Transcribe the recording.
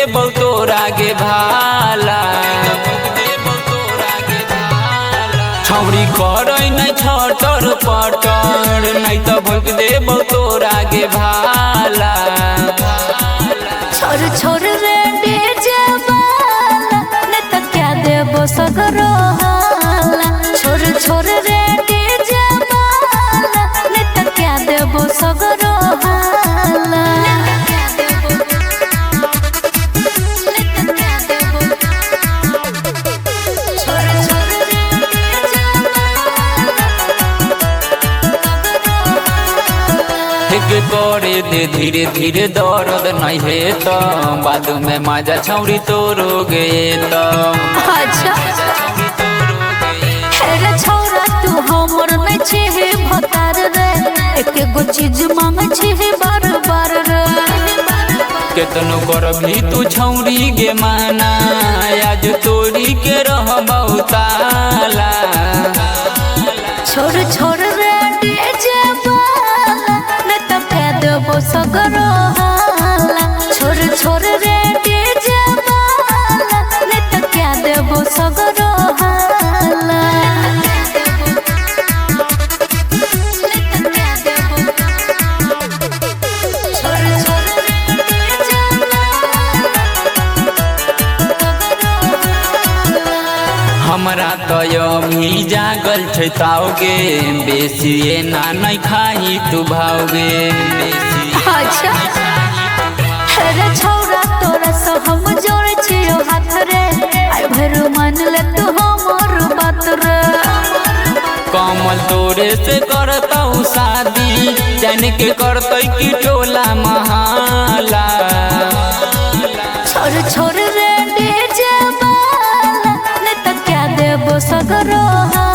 तोरा गे भाला छौरी करे नहीं छटर पटर नहीं तो भोग देव तोरा गे भाला छोर छोर रे डीजे वाला ने तो क्या देबो सगरो हाला छोर छोर रे डीजे वाला ने तो क्या देबो सगरो हाला करे दे धीरे धीरे दर्द नहीं है तो बाद में मजा छौरी तोरो गे तो अच्छा हेरे छौरा तू हमर में छे भतार रे एक गो चीज मांग छे बार बार रे केतनो करभी तू छौरी गे माना आज तोरी के रहबौ ताला छोर छोर रे डीजे वाला ने तो कह देबो सगरो हाला छोर छोर रे डीजे वाला ने तो क्या देबो सगरो हाला हमरा तो अभी जागल छै ताओगे बेसी ना नहीं खाई तू भाओगे अच्छा हेरे छौरा तोरा से हम जोड़े छियो हाथ रे आई भरू मान ले तू हमर बात रे कमल तोरे से करतौ शादी जान के करतै की टोला महाला छोर छोर रे डीजे वाला ने तो क्या देबो सगरो